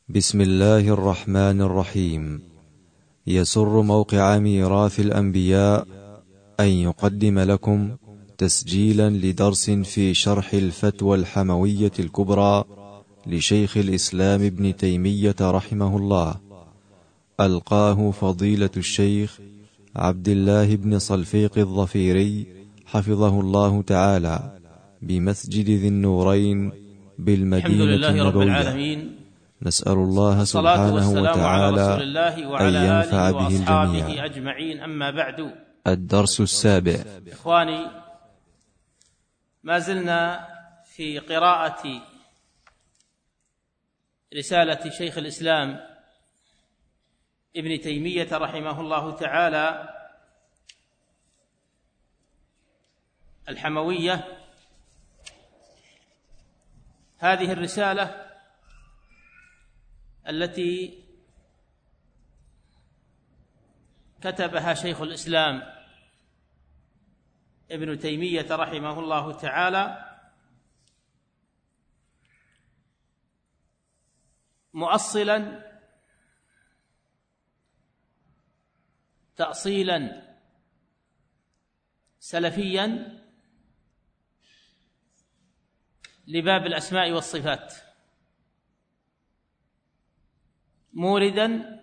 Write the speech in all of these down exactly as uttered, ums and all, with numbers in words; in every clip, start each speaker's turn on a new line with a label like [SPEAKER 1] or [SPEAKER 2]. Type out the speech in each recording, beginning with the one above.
[SPEAKER 1] بسم الله الرحمن الرحيم. يسر موقع ميراث الأنبياء أن يقدم لكم تسجيلا لدرس في شرح الفتوى الحموية الكبرى لشيخ الإسلام ابن تيمية رحمه الله، ألقاه فضيلة الشيخ عبد الله بن صلفيق الظفيري حفظه الله تعالى بمسجد ذي النورين بالمدينة النبوية. نسأل الله سبحانه وتعالى أن ينفع به الجميع.
[SPEAKER 2] أجمعين. أما بعد،
[SPEAKER 1] الدرس السابع.
[SPEAKER 2] إخواني، ما زلنا في قراءة رسالة شيخ الإسلام ابن تيمية رحمه الله تعالى الحموية. هذه الرسالة التي كتبها شيخ الإسلام ابن تيمية رحمه الله تعالى مؤصلا تأصيلا سلفيا لباب الأسماء والصفات، موردا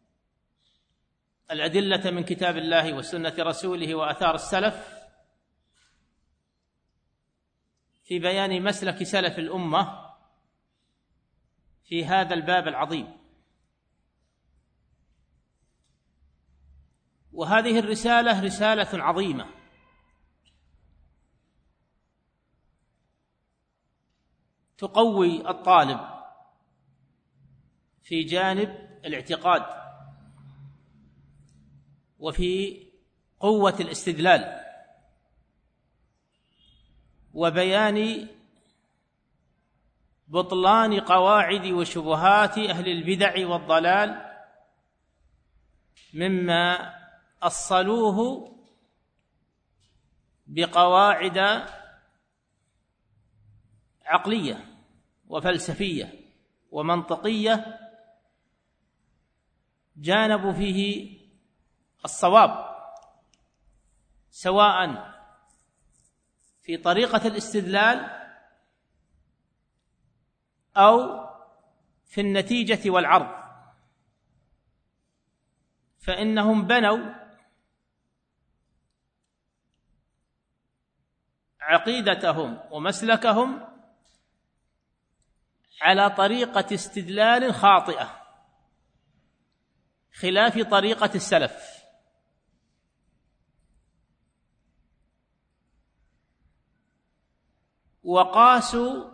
[SPEAKER 2] الأدلة من كتاب الله وسنة رسوله وآثار السلف في بيان مسلك سلف الأمة في هذا الباب العظيم. وهذه الرسالة رسالة عظيمة تقوي الطالب في جانب الاعتقاد وفي قوة الاستدلال وبيان بطلان قواعد وشبهات أهل البدع والضلال مما أصلوه بقواعد عقلية وفلسفية ومنطقية جانبوا فيه الصواب، سواء في طريقة الاستدلال أو في النتيجة والعرض، فإنهم بنوا عقيدتهم ومسلكهم على طريقة استدلال خاطئة خلاف طريقة السلف. وقاسوا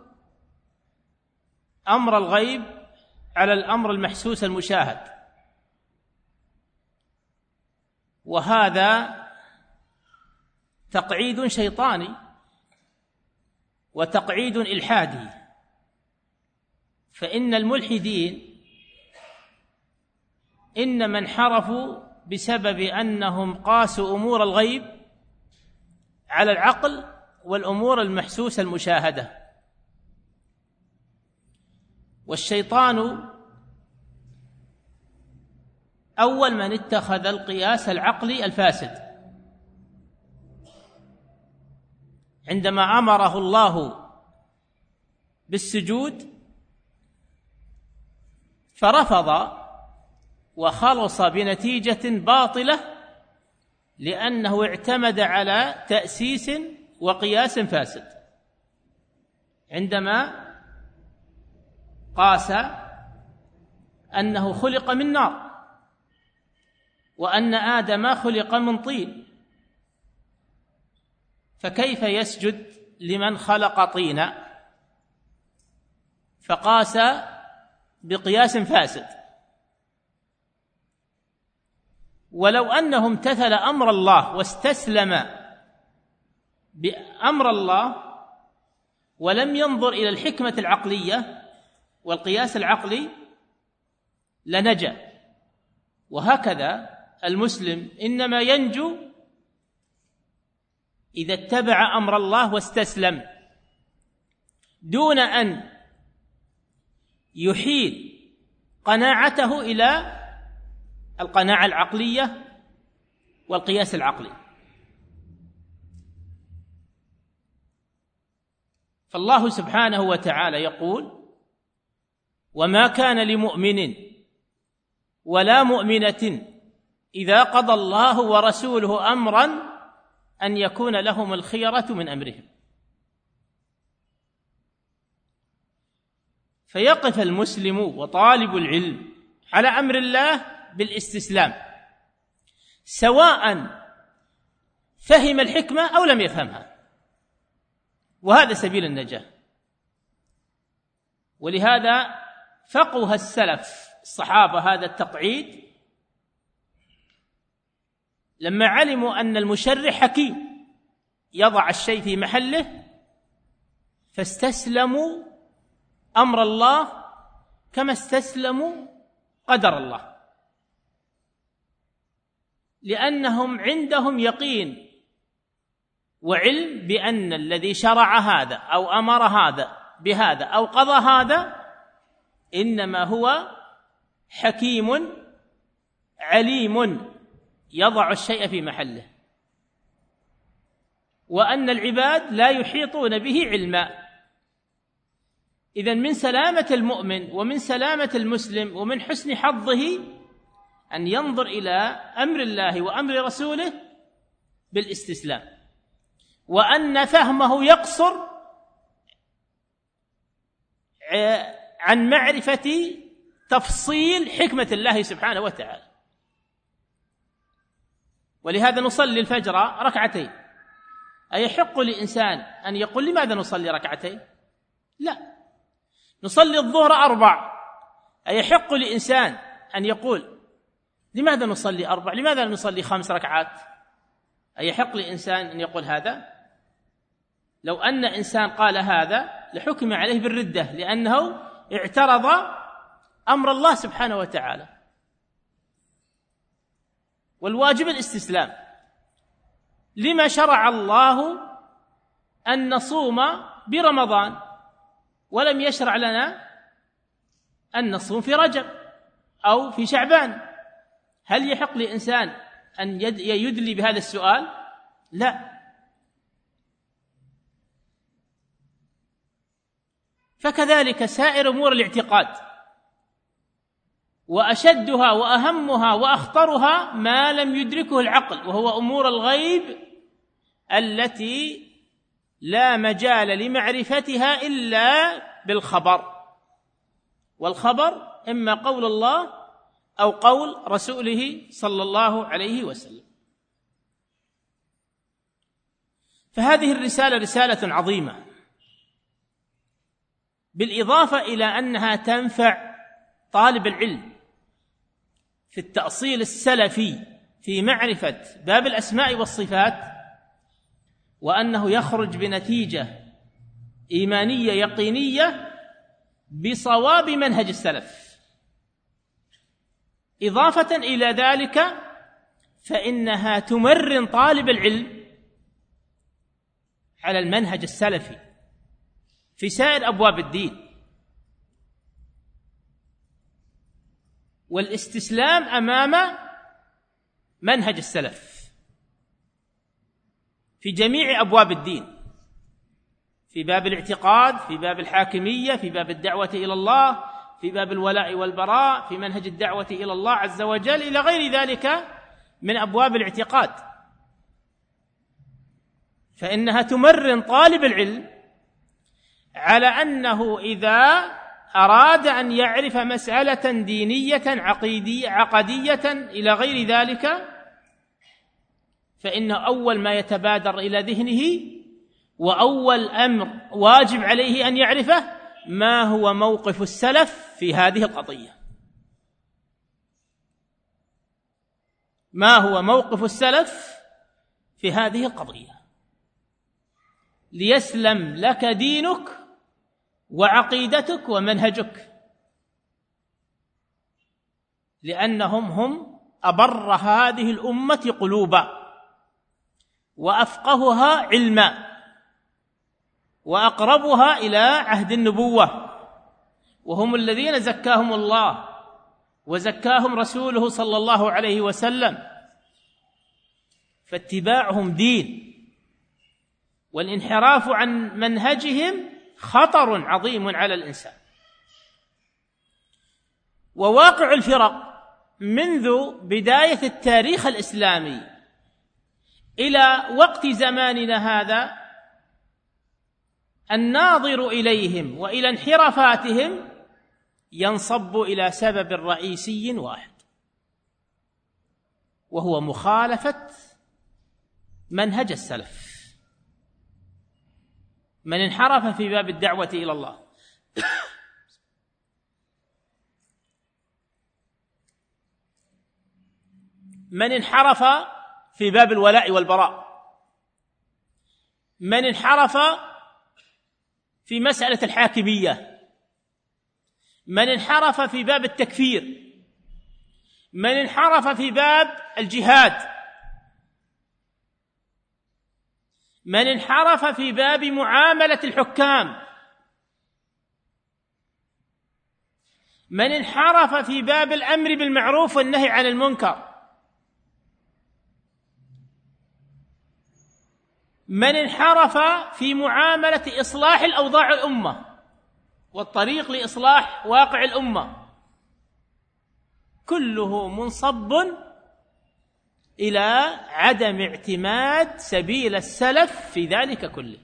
[SPEAKER 2] أمر الغيب على الأمر المحسوس المشاهد، وهذا تقعيد شيطاني وتقعيد إلحادي، فإن الملحدين إنما انحرفوا بسبب أنهم قاسوا أمور الغيب على العقل والأمور المحسوسة المشاهدة. والشيطان أول من اتخذ القياس العقلي الفاسد عندما أمره الله بالسجود، فرفض وخلص بنتيجة باطلة لأنه اعتمد على تأسيس وقياس فاسد، عندما قاس أنه خلق من نار وأن آدم خلق من طين، فكيف يسجد لمن خلق طينا؟ فقاس بقياس فاسد. ولو أنه امتثل أمر الله واستسلم بأمر الله ولم ينظر إلى الحكمة العقلية والقياس العقلي لنجا. وهكذا المسلم إنما ينجو إذا اتبع أمر الله واستسلم دون أن يحيل قناعته إلى القناعة العقلية والقياس العقلي. فالله سبحانه وتعالى يقول: وما كان لمؤمن ولا مؤمنة إذا قضى الله ورسوله أمرا أن يكون لهم الخيرة من أمرهم. فيقف المسلم وطالب العلم على أمر الله بالاستسلام، سواء فهم الحكمة أو لم يفهمها، وهذا سبيل النجاة. ولهذا فقه السلف الصحابة هذا التقعيد لما علموا أن المشرع حكيم يضع الشيء في محله، فاستسلموا أمر الله كما استسلموا قدر الله، لأنهم عندهم يقين وعلم بأن الذي شرع هذا أو أمر هذا بهذا أو قضى هذا إنما هو حكيم عليم يضع الشيء في محله، وأن العباد لا يحيطون به علما. إذن من سلامة المؤمن ومن سلامة المسلم ومن حسن حظه أن ينظر إلى أمر الله وأمر رسوله بالاستسلام، وأن فهمه يقصر عن معرفة تفصيل حكمة الله سبحانه وتعالى. ولهذا نصلي الفجر ركعتين، أيحق لإنسان أن يقول لماذا نصلي ركعتين؟ لا. نصلي الظهر أربع، أيحق لإنسان أن يقول لماذا نصلي أربع؟ لماذا نصلي خمس ركعات؟ أيحق لإنسان أن يقول هذا؟ لو أن إنسان قال هذا لحكم عليه بالردة، لأنه اعترض أمر الله سبحانه وتعالى. والواجب الاستسلام. لما شرع الله أن نصوم برمضان ولم يشرع لنا أن نصوم في رجب أو في شعبان؟ هل يحق لإنسان أن يدلي بهذا السؤال؟ لا. فكذلك سائر أمور الاعتقاد، وأشدها وأهمها وأخطرها ما لم يدركه العقل، وهو أمور الغيب التي لا مجال لمعرفتها إلا بالخبر، والخبر إما قول الله أو قول رسوله صلى الله عليه وسلم. فهذه الرسالة رسالة عظيمة، بالإضافة إلى أنها تنفع طالب العلم في التأصيل السلفي في معرفة باب الأسماء والصفات، وأنه يخرج بنتيجة إيمانية يقينية بصواب منهج السلف. إضافة إلى ذلك فإنها تمرن طالب العلم على المنهج السلفي في سائر أبواب الدين، والاستسلام أمام منهج السلف في جميع أبواب الدين، في باب الاعتقاد، في باب الحاكمية، في باب الدعوة إلى الله، في باب الولاء والبراء، في منهج الدعوة إلى الله عز وجل، إلى غير ذلك من أبواب الاعتقاد. فإنها تمرن طالب العلم على أنه إذا أراد أن يعرف مسألة دينية عقيدية عقدية إلى غير ذلك، فإن أول ما يتبادر إلى ذهنه وأول أمر واجب عليه أن يعرفه ما هو موقف السلف في هذه القضية، ما هو موقف السلف في هذه القضية، ليسلم لك دينك وعقيدتك ومنهجك، لأنهم هم أبر هذه الأمة قلوبا وأفقهها علما وأقربها إلى عهد النبوة، وهم الذين زكاهم الله وزكاهم رسوله صلى الله عليه وسلم، فاتباعهم دين، والانحراف عن منهجهم خطر عظيم على الإنسان. وواقع الفرق منذ بداية التاريخ الإسلامي إلى وقت زماننا هذا، الناظر إليهم وإلى انحرافاتهم ينصب إلى سبب رئيسي واحد، وهو مخالفة منهج السلف. من انحرف في باب الدعوة إلى الله من انحرف في باب الولاء والبراء، من انحرف في مسألة الحاكمية، من انحرف في باب التكفير، من انحرف في باب الجهاد، من انحرف في باب معاملة الحكام، من انحرف في باب الأمر بالمعروف والنهي عن المنكر، من انحرف في معاملة إصلاح الأوضاع الأمة والطريق لإصلاح واقع الأمة، كله منصب إلى عدم اعتماد سبيل السلف في ذلك كله.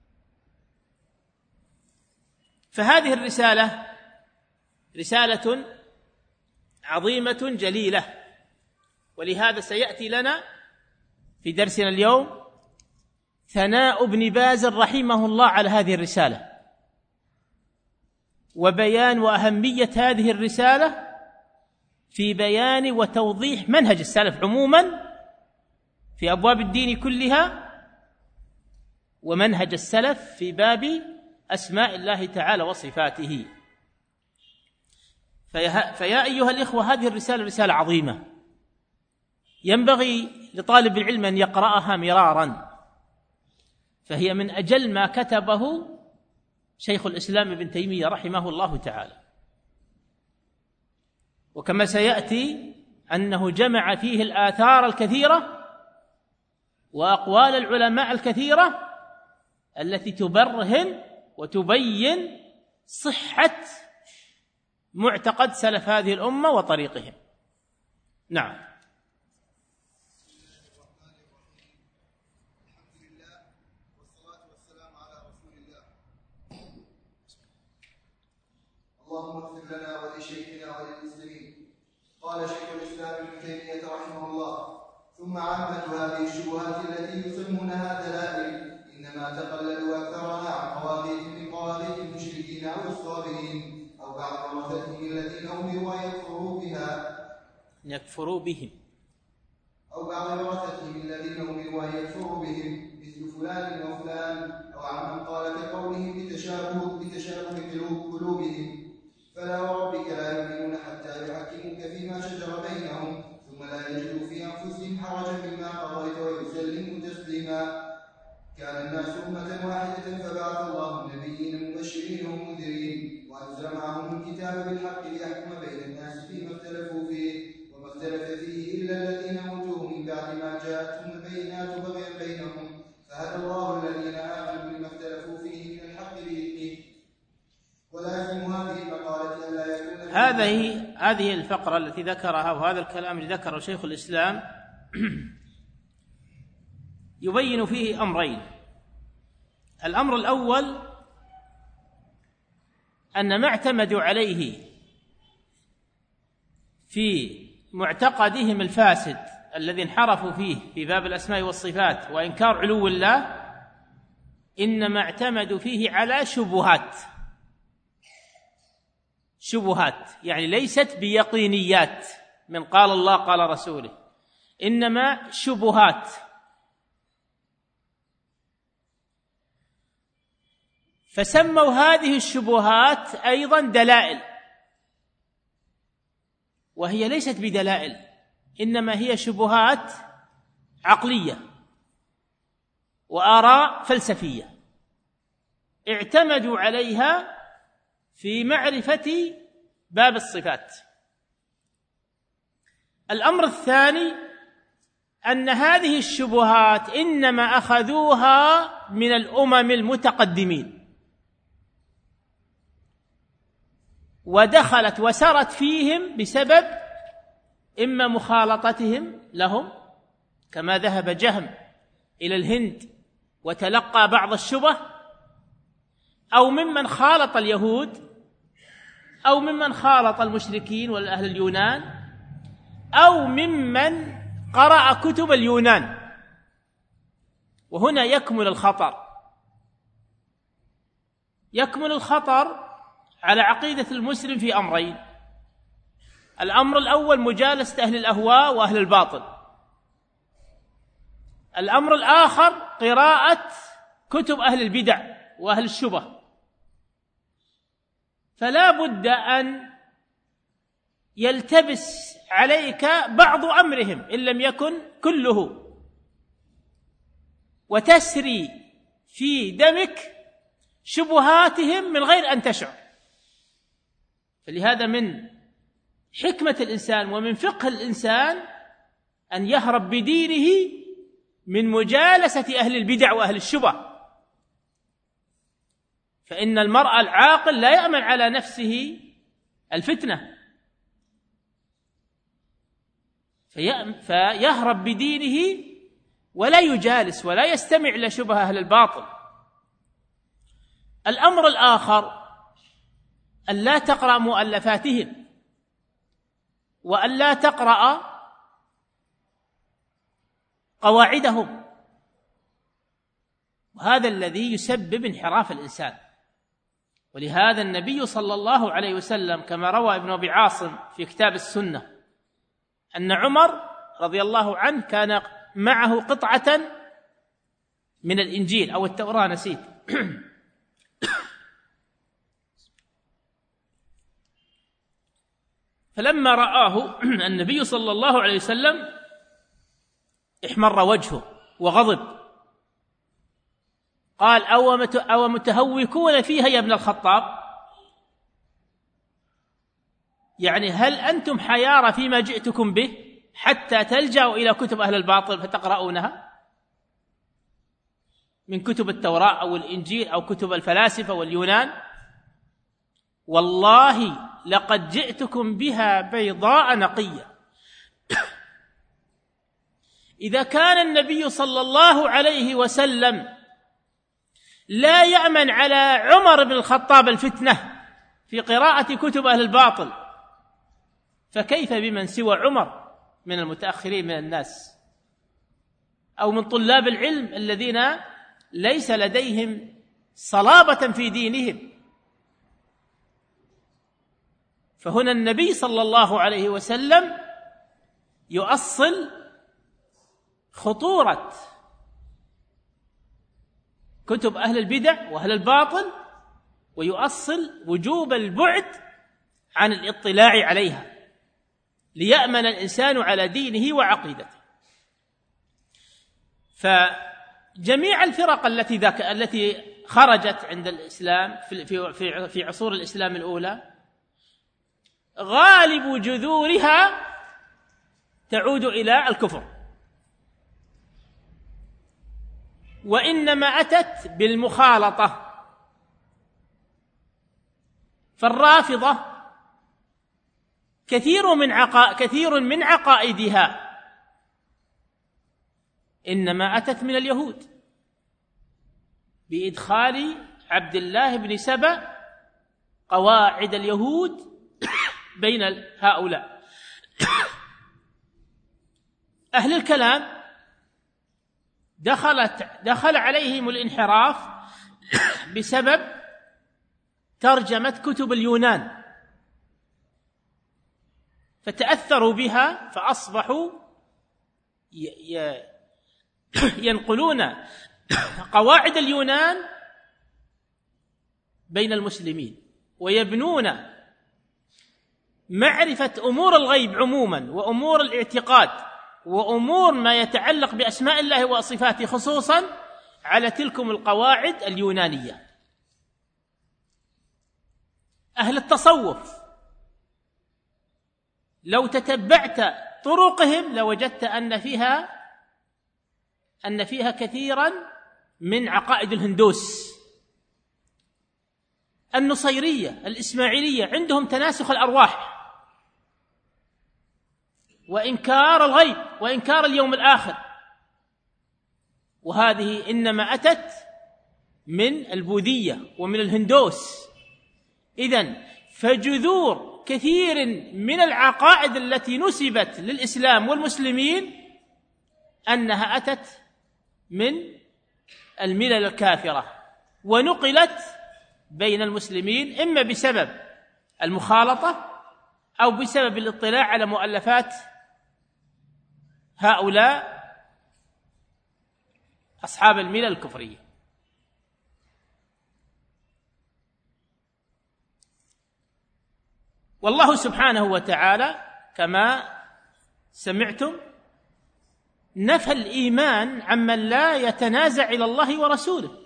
[SPEAKER 2] فهذه الرسالة رسالة عظيمة جليلة، ولهذا سيأتي لنا في درسنا اليوم ثناء ابن باز رحمه الله على هذه الرسالة، وبيان وأهمية هذه الرسالة في بيان وتوضيح منهج السلف عموما في أبواب الدين كلها، ومنهج السلف في باب أسماء الله تعالى وصفاته. فيا أيها الإخوة، هذه الرسالة رسالة عظيمة ينبغي لطالب العلم أن يقرأها مرارا، فهي من أجل ما كتبه شيخ الإسلام ابن تيمية رحمه الله تعالى. وكما سيأتي أنه جمع فيه الآثار الكثيرة وأقوال العلماء الكثيرة التي تبرهن وتبين صحة معتقد سلف هذه الأمة وطريقهم. نعم.
[SPEAKER 3] اللهم اغفر لنا ولشيخنا وللمسلمين. قال شيخ الإسلام ابن تيمية رحمه الله: ثم عامة هذه الشبهات التي يسمونها دلائل إنما تقلدوا أكثرها عن قواضيع من قواضيع المشركين أو الصابرين أو بعض ورثتهم الذين أمروا أن يكفروا بها
[SPEAKER 2] يكفروا بهم
[SPEAKER 3] أو بعض ورثتهم الذين أمروا أن يكفروا بهم مثل فلان وفلان، أو عمن قال كقولهم بتشابه بتشابه قلوبهم. فلا وربك لا يؤمنون حتى يحكموك فيما شجر بينهم ثم لا يجدوا في أنفسهم حرجا مما قضيت ويسلموا تسليما. كان الناس أمة واحدة فبعث الله النبيين مبشرين ومنذرين وأنزل معهم الكتاب بالحق ليحكم بين الناس فيما اختلفوا فيه، وما اختلف فيه إلا الذين أوتوه من بعد ما جاءتهم البينات بغيا بينهم، فهدى الله الذين آمنوا بما اختلفوا فيه من الحق بإذنه. ولازم هذه المقالة ألا يكون
[SPEAKER 2] هذه هذه الفقرة التي ذكرها وهذا الكلام الذي ذكره شيخ الإسلام يبين فيه أمرين. الأمر الأول أن ما اعتمدوا عليه في معتقدهم الفاسد الذي انحرفوا فيه في باب الأسماء والصفات وإنكار علو الله، إنما اعتمدوا فيه على شبهات شبهات يعني ليست بيقينيات من قال الله قال رسوله، إنما شبهات. فسموا هذه الشبهات أيضا دلائل، وهي ليست بدلائل، إنما هي شبهات عقلية وآراء فلسفية اعتمدوا عليها في معرفة باب الصفات الأمر الثاني أن هذه الشبهات إنما أخذوها من الأمم المتقدمين، ودخلت وسرت فيهم بسبب إما مخالطتهم لهم، كما ذهب جهم إلى الهند وتلقى بعض الشبه، أو ممن خالط اليهود، أو ممن خالط المشركين والأهل اليونان، أو ممن قرأ كتب اليونان. وهنا يكمن الخطر، يكمن الخطر على عقيدة المسلم في أمرين: الأمر الأول مجالسة أهل الأهواء وأهل الباطل، الأمر الآخر قراءة كتب أهل البدع وأهل الشبه. فلا بد أن يلتبس عليك بعض أمرهم إن لم يكن كله، وتسري في دمك شبهاتهم من غير أن تشعر. فلهذا من حكمة الإنسان ومن فقه الإنسان أن يهرب بدينه من مجالسة أهل البدع وأهل الشبه، فإن المرء العاقل لا يأمن على نفسه الفتنة، فيهرب بدينه ولا يجالس ولا يستمع لشبه أهل الباطل. الأمر الآخر أن لا تقرأ مؤلفاتهم، وأن لا تقرأ قواعدهم، وهذا الذي يسبب انحراف الإنسان. ولهذا النبي صلى الله عليه وسلم كما روى ابن أبي عاصم في كتاب السنة أن عمر رضي الله عنه كان معه قطعة من الإنجيل أو التوراة، نسيت، فلما رآه النبي صلى الله عليه وسلم احمر وجهه وغضب، قال: أو متهوكون فيها يا ابن الخطاب؟ يعني هل أنتم حيارى فيما جئتكم به حتى تلجأوا إلى كتب أهل الباطل فتقرؤونها من كتب التوراة أو الإنجيل أو كتب الفلاسفة واليونان؟ والله لقد جئتكم بها بيضاء نقية. إذا كان النبي صلى الله عليه وسلم لا يأمن على عمر بن الخطاب الفتنة في قراءة كتب أهل الباطل، فكيف بمن سوى عمر من المتأخرين من الناس أو من طلاب العلم الذين ليس لديهم صلابة في دينهم؟ فهنا النبي صلى الله عليه وسلم يؤصل خطورة كتب أهل البدع وأهل الباطل، ويؤصل وجوب البعد عن الاطلاع عليها ليأمن الإنسان على دينه وعقيدته. فجميع الفرق التي ذاك التي خرجت عند الإسلام في في في عصور الإسلام الأولى غالب جذورها تعود إلى الكفر، وإنما أتت بالمخالطة. فالرافضة كثير من عقا... كثير من عقائدها إنما أتت من اليهود بإدخال عبد الله بن سبأ قواعد اليهود بين هؤلاء. أهل الكلام دخلت دخل عليهم الانحراف بسبب ترجمة كتب اليونان، فتأثروا بها فأصبحوا ينقلون قواعد اليونان بين المسلمين، ويبنون معرفة أمور الغيب عموما وأمور الاعتقاد وأمور ما يتعلق بأسماء الله وصفاته خصوصا على تلكم القواعد اليونانية. أهل التصوف لو تتبعت طرقهم لوجدت أن فيها أن فيها كثيرا من عقائد الهندوس. النصيرية الإسماعيلية عندهم تناسخ الأرواح وإنكار الغيب وإنكار اليوم الآخر، وهذه إنما أتت من البوذية ومن الهندوس. إذن فجذور كثير من العقائد التي نسبت للإسلام والمسلمين أنها أتت من الملل الكافرة ونقلت بين المسلمين إما بسبب المخالطة أو بسبب الاطلاع على مؤلفات هؤلاء أصحاب الملل الكفرية. والله سبحانه وتعالى كما سمعتم نفى الإيمان عمن لا يتنازع إلى الله ورسوله،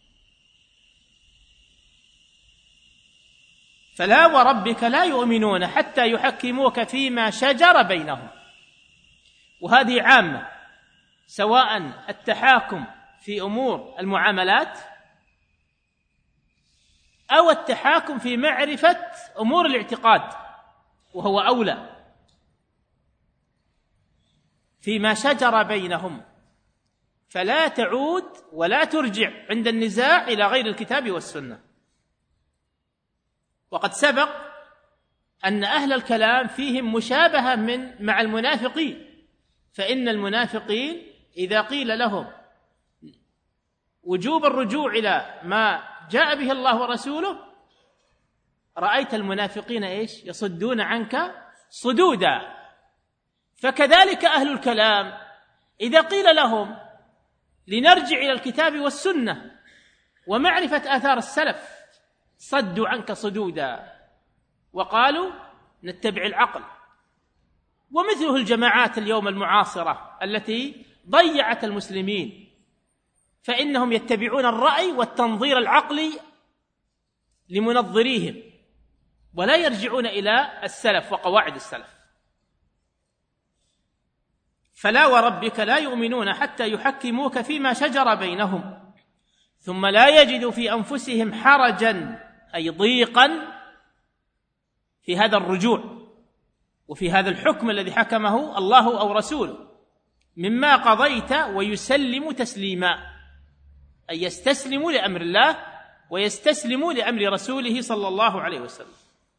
[SPEAKER 2] فلا وربك لا يؤمنون حتى يحكموك فيما شجر بينهم. وهذه عامة، سواء التحاكم في أمور المعاملات أو التحاكم في معرفة أمور الاعتقاد، وهو أولى، فيما شجر بينهم، فلا تعود ولا ترجع عند النزاع إلى غير الكتاب والسنة. وقد سبق أن أهل الكلام فيهم مشابهة من مع المنافقين، فإن المنافقين إذا قيل لهم وجوب الرجوع إلى ما جاء به الله ورسوله رأيت المنافقين إيش؟ يصدون عنك صدودا. فكذلك أهل الكلام إذا قيل لهم لنرجع إلى الكتاب والسنة ومعرفة آثار السلف صدوا عنك صدودا وقالوا نتبع العقل. ومثله الجماعات اليوم المعاصرة التي ضيعت المسلمين، فإنهم يتبعون الرأي والتنظير العقلي لمنظريهم ولا يرجعون إلى السلف وقواعد السلف. فلا وربك لا يؤمنون حتى يحكموك فيما شجر بينهم ثم لا يجدوا في أنفسهم حرجا أي ضيقا في هذا الرجوع وفي هذا الحكم الذي حكمه الله أو رسوله مما قضيت ويسلم تسليما، أي يستسلم لأمر الله ويستسلم لأمر رسوله صلى الله عليه وسلم.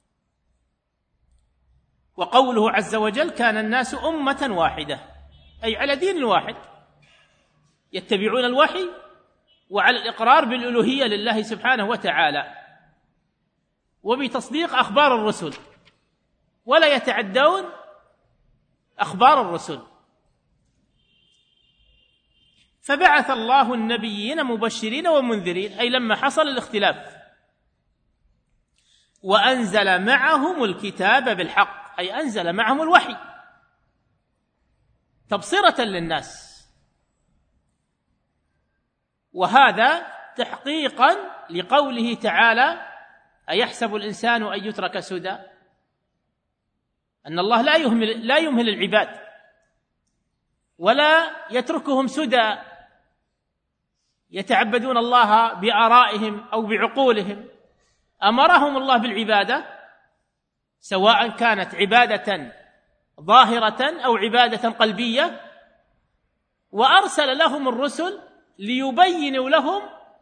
[SPEAKER 2] وقوله عز وجل كان الناس أمة واحدة، أي على دين واحد يتبعون الوحي وعلى الإقرار بالألوهية لله سبحانه وتعالى وبتصديق أخبار الرسل ولا يتعدون أخبار الرسل. فبعث الله النبيين مبشرين ومنذرين، أي لما حصل الاختلاف، وأنزل معهم الكتاب بالحق، أي أنزل معهم الوحي تبصرة للناس. وهذا تحقيقا لقوله تعالى أيحسب الإنسان أن يترك سدى، أن الله لا يهمل, لا يمهل العباد ولا يتركهم سدى يتعبدون الله بآرائهم أو بعقولهم. أمرهم الله بالعبادة سواء كانت عبادة ظاهرة أو عبادة قلبية، وأرسل لهم الرسل ليبينوا لهم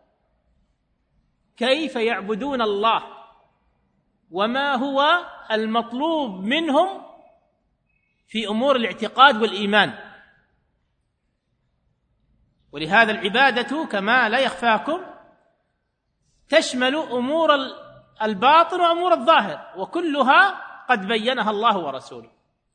[SPEAKER 2] كيف يعبدون الله وما هو المطلوب منهم في أمور الاعتقاد والإيمان. ولهذا العبادة كما لا يخفاكم تشمل أمور الباطن وأمور الظاهر، وكلها قد بينها الله ورسوله.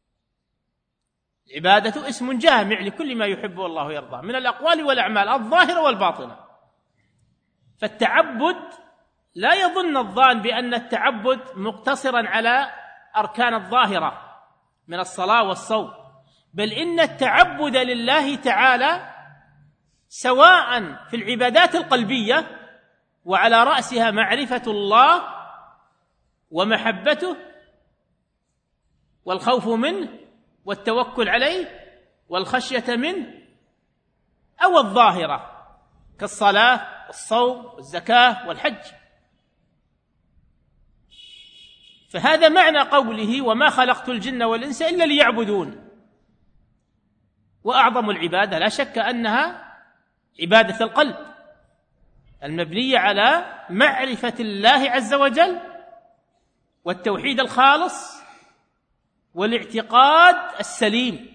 [SPEAKER 2] العبادة اسم جامع لكل ما يحبه الله ويرضاه من الأقوال والأعمال الظاهرة والباطنة. فالتعبد لا يظن الظان بأن التعبد مقتصرا على أركان الظاهرة من الصلاة والصوم، بل إن التعبد لله تعالى سواء في العبادات القلبية وعلى رأسها معرفة الله ومحبته والخوف منه والتوكل عليه والخشية منه، أو الظاهرة كالصلاة والصوم والزكاة والحج. فهذا معنى قوله وما خلقت الجن والإنس إلا ليعبدون. وأعظم العبادة لا شك أنها عبادة القلب المبنية على معرفة الله عز وجل والتوحيد الخالص والاعتقاد السليم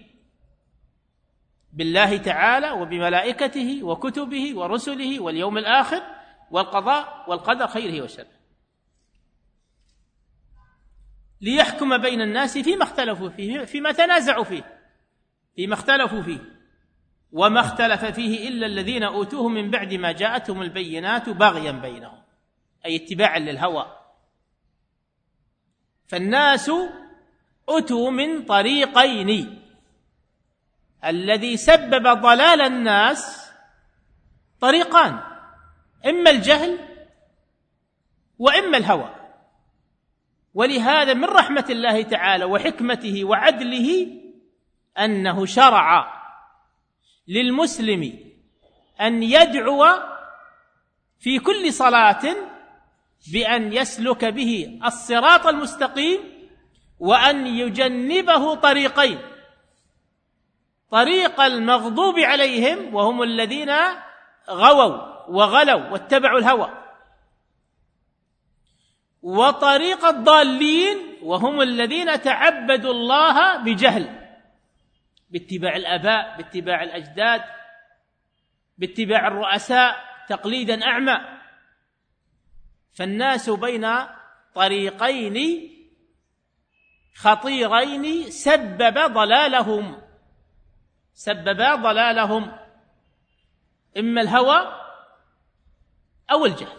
[SPEAKER 2] بالله تعالى وبملائكته وكتبه ورسله واليوم الآخر والقضاء والقدر خيره وشره، ليحكم بين الناس فيما اختلفوا فيه فيما تنازعوا فيه فيما اختلفوا فيه وما اختلف فيه إلا الذين أوتوه من بعد ما جاءتهم البينات بغيا بينهم، أي اتباعا للهوى. فالناس أتوا من طريقين، الذي سبب ضلال الناس طريقان، إما الجهل وإما الهوى. ولهذا من رحمة الله تعالى وحكمته وعدله أنه شرع للمسلم أن يدعو في كل صلاة بأن يسلك به الصراط المستقيم، وأن يجنبه طريقين: طريق المغضوب عليهم وهم الذين غووا وغلوا واتبعوا الهوى، وطريق الضالين وهم الذين تعبدوا الله بجهل، باتباع الآباء، باتباع الأجداد، باتباع الرؤساء تقليدا أعمى. فالناس بين طريقين خطيرين سبب ضلالهم سبب ضلالهم إما الهوى أو الجهل.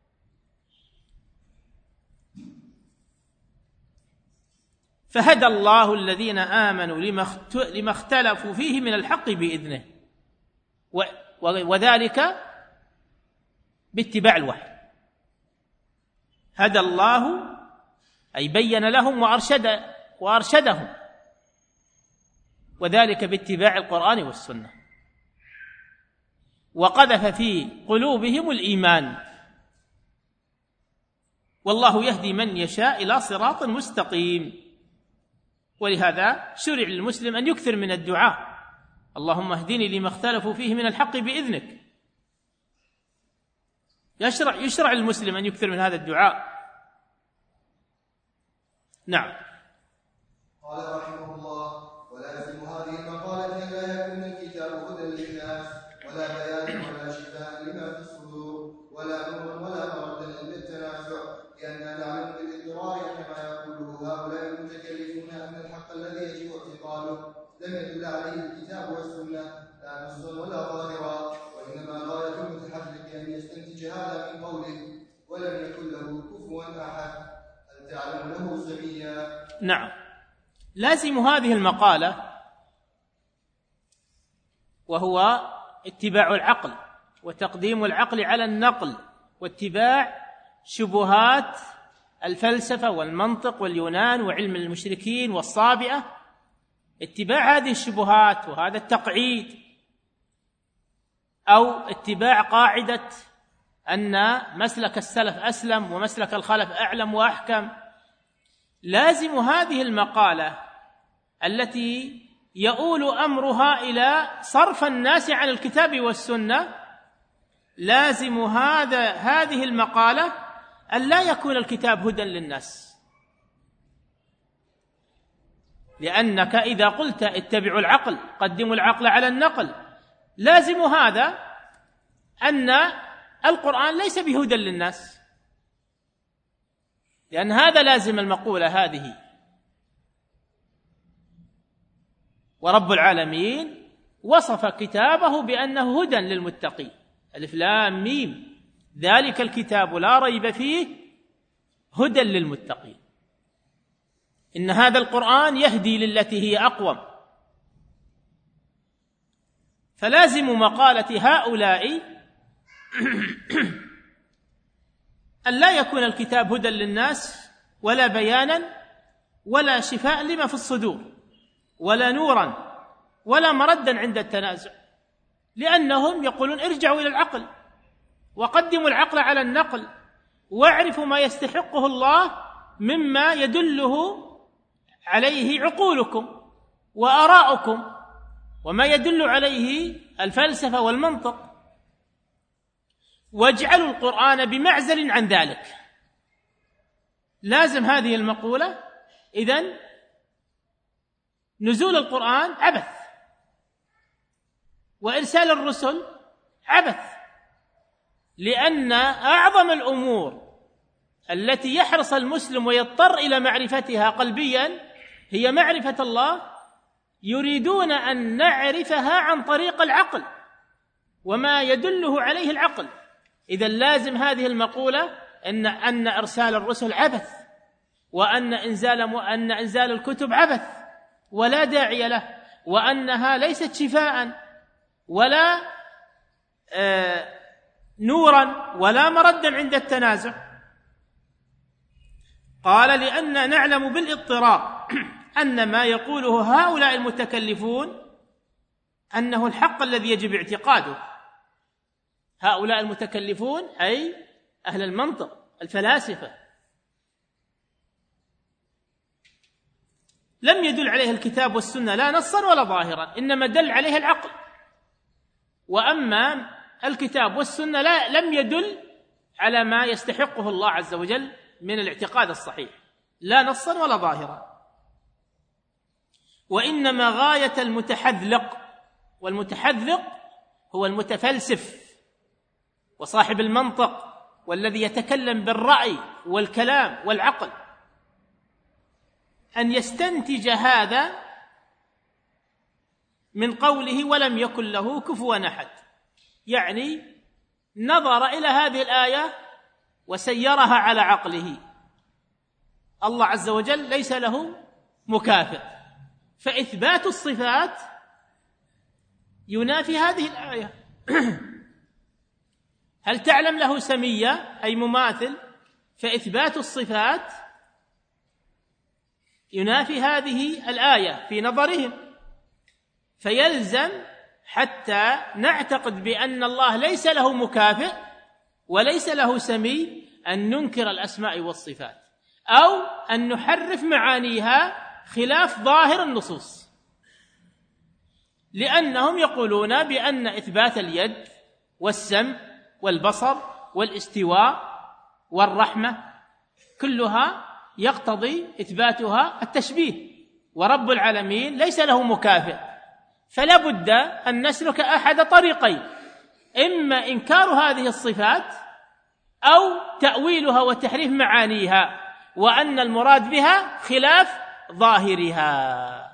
[SPEAKER 2] فهدى الله الذين آمنوا لما اختلفوا فيه من الحق بإذنه، وذلك باتباع الوحي. هدى الله أي بين لهم وأرشد وأرشدهم، وذلك باتباع القرآن والسنة. وقذف في قلوبهم الإيمان، والله يهدي من يشاء إلى صراط مستقيم. ولهذا شرع للمسلم أن يكثر من الدعاء: اللهم اهدني لما اختلفوا فيه من الحق بإذنك. يشرع يشرع للمسلم أن يكثر من هذا الدعاء. نعم.
[SPEAKER 3] قال رحمه الله: ولازم هذه المقالة أن لا يكون الكتاب هدى للناس ولا بيان ولا شفاء لما في الصدور ولا نور ولا مردا للتنازع، لأننا نعلم بالاضطرار كما يقوله هؤلاء المتكلفون أن الحق الذي يجب اعتقاده لم يدل عليه الكتاب والسنة لا نصا ولا ظاهرا، وإنما غاية المتحرك أن يستنتج هذا من قوله ولم يكن له كفوا أحد، هل تعلم له سميا.
[SPEAKER 2] نعم. لازم هذه المقالة وهو اتباع العقل وتقديم العقل على النقل، واتباع شبهات الفلسفة والمنطق واليونان وعلم المشركين والصابئة، اتباع هذه الشبهات وهذا التقعيد، أو اتباع قاعدة أن مسلك السلف أسلم ومسلك الخلف أعلم وأحكم. لازم هذه المقالة التي يؤول أمرها إلى صرف الناس عن الكتاب والسنة، لازم هذا هذه المقالة أن لا يكون الكتاب هدى للناس، لأنك إذا قلت اتبعوا العقل قدموا العقل على النقل، لازم هذا أن القرآن ليس بهدى للناس، لأن هذا لازم المقولة هذه. ورب العالمين وصف كتابه بأنه هدى للمتقين، ألف لام ميم، ذلك الكتاب لا ريب فيه هدى للمتقين. إن هذا القرآن يهدي للتي هي أقوم. فلازم مقالة هؤلاء أن لا يكون الكتاب هدى للناس ولا بيانا ولا شفاء لما في الصدور، ولا نورا ولا مردا عند التنازع، لأنهم يقولون ارجعوا إلى العقل وقدموا العقل على النقل، واعرفوا ما يستحقه الله مما يدله عليه عقولكم وآراؤكم وما يدل عليه الفلسفة والمنطق، واجعلوا القرآن بمعزل عن ذلك. لازم هذه المقولة. إذن نزول القرآن عبث، وإرسال الرسل عبث، لأن أعظم الأمور التي يحرص المسلم ويضطر إلى معرفتها قلبيا هي معرفة الله، يريدون أن نعرفها عن طريق العقل وما يدله عليه العقل. إذا لازم هذه المقولة أن أن إرسال الرسل عبث، وأن إنزال أن إنزال الكتب عبث ولا داعي له، وأنها ليست شفاء ولا آه نورا ولا مردا عند التنازع. قال لأن نعلم بالاضطرار أن ما يقوله هؤلاء المتكلفون أنه الحق الذي يجب اعتقاده. هؤلاء المتكلفون أي أهل المنطق الفلاسفة، لم يدل عليه الكتاب والسنة لا نصا ولا ظاهرا، إنما دل عليه العقل. وأما الكتاب والسنة لا لم يدل على ما يستحقه الله عز وجل من الاعتقاد الصحيح، لا نصا ولا ظاهرا. وإنما غاية المتحذلق، والمتحذلق هو المتفلسف وصاحب المنطق والذي يتكلم بالرأي والكلام والعقل، أن يستنتج هذا من قوله ولم يكن له كفوا أحد، يعني نظر إلى هذه الآية وسيرها على عقله. الله عز وجل ليس له مكافئ، فإثبات الصفات ينافي هذه الآية. هل تعلم له سمية أي مماثل؟ فإثبات الصفات ينافي هذه الآية في نظرهم، فيلزم حتى نعتقد بأن الله ليس له مكافئ وليس له سمي أن ننكر الأسماء والصفات، أو أن نحرف معانيها خلاف ظاهر النصوص، لأنهم يقولون بأن إثبات اليد والسمع والبصر والاستواء والرحمة كلها يقتضي إثباتها التشبيه، ورب العالمين ليس له مكافئ، فلا بد أن نسلك أحد طريقين: إما إنكار هذه الصفات أو تأويلها وتحريف معانيها، وأن المراد بها خلاف ظاهرها.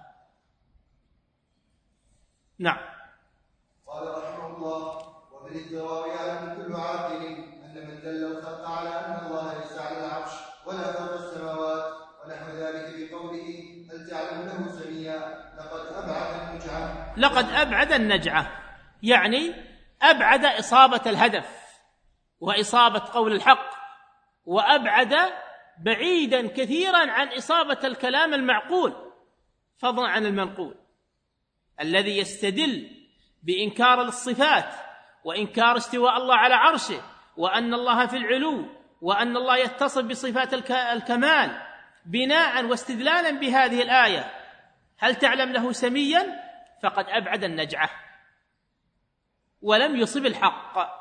[SPEAKER 2] نعم.
[SPEAKER 3] قال رحمه الله: وبالاضطرار يعلم كل عاقل أن من دل الخلق على أن الله ليس على العرش ولا فوق السماوات ونحو ذلك بقوله هل تعلم له سميا لقد أبعد النجعة.
[SPEAKER 2] لقد أبعد النجعة يعني أبعد إصابة الهدف وإصابة قول الحق، وأبعد بعيدا كثيرا عن إصابة الكلام المعقول فضلا عن المنقول، الذي يستدل بإنكار الصفات وإنكار استواء الله على عرشه وأن الله في العلو وأن الله يتصف بصفات الكمال بناء واستدلالا بهذه الآية هل تعلم له سميا، فقد أبعد النجعة ولم يصب الحق،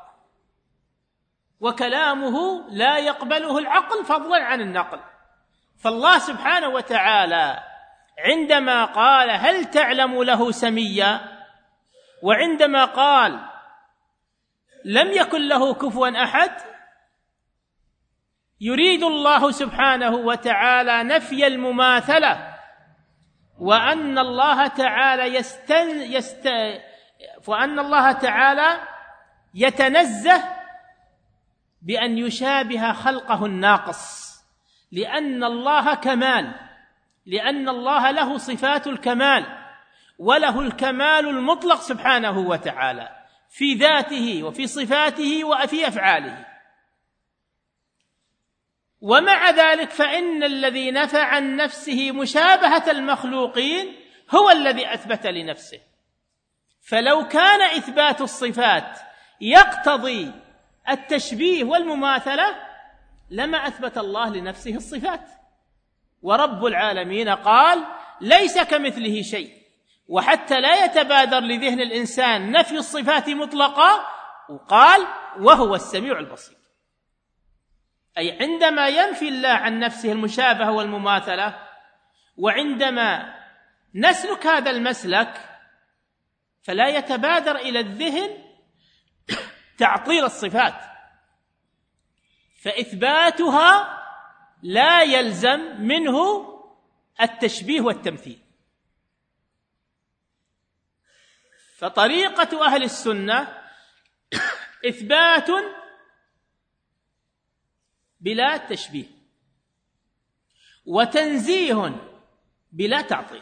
[SPEAKER 2] وكلامه لا يقبله العقل فضلا عن النقل. فالله سبحانه وتعالى عندما قال هل تعلم له سميا، وعندما قال لم يكن له كفوا أحد، يريد الله سبحانه وتعالى نفي المماثلة، وأن الله تعالى يستن يست وأن الله تعالى يتنزه بأن يشابه خلقه الناقص، لأن الله كمال، لأن الله له صفات الكمال وله الكمال المطلق سبحانه وتعالى في ذاته وفي صفاته وفي أفعاله. ومع ذلك فإن الذي نفى عن نفسه مشابهة المخلوقين هو الذي أثبت لنفسه. فلو كان إثبات الصفات يقتضي التشبيه والمماثلة لما أثبت الله لنفسه الصفات. ورب العالمين قال ليس كمثله شيء، وحتى لا يتبادر لذهن الإنسان نفي الصفات مطلقا وقال وهو السميع البصير، أي عندما ينفي الله عن نفسه المشابهة والمماثلة، وعندما نسلك هذا المسلك فلا يتبادر إلى الذهن تعطيل الصفات، فإثباتها لا يلزم منه التشبيه والتمثيل. فطريقة أهل السنة إثبات بلا تشبيه وتنزيه بلا تعطيل.